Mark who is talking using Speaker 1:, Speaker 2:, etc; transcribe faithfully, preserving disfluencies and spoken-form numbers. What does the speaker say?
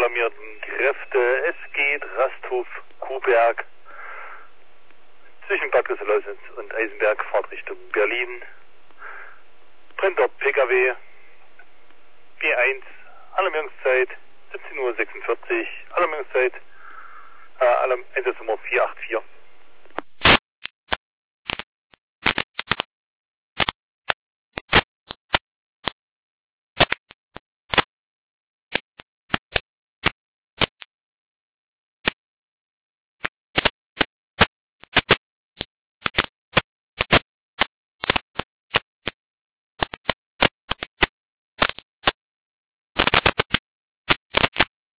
Speaker 1: alarmierten Kräfte. Es geht Rasthof, Kuhberg, zwischen Bad Güsselow und Eisenberg, Fahrt Richtung Berlin. Brennt dort P K W, B eins, Alarmierungszeit siebzehn Uhr sechsundvierzig, Alarmierungszeit, äh, Alarm, Einsatznummer vier acht vier.